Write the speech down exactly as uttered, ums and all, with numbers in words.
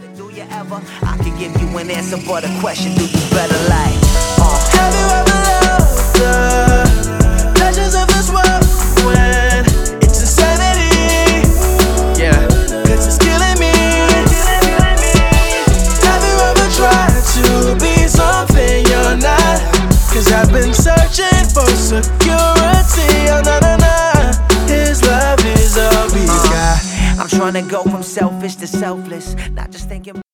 Do you ever? I can give you an answer, but a question do you better like? Uh. Have you ever loved the pleasures of this world when it's insanity? Yeah, cause it's killing me. Have you ever tried to be something you're not? Cause I've been searching for security. Oh na na na, his love is all we got. I'm trying to go from selfish to selfless, not just thinking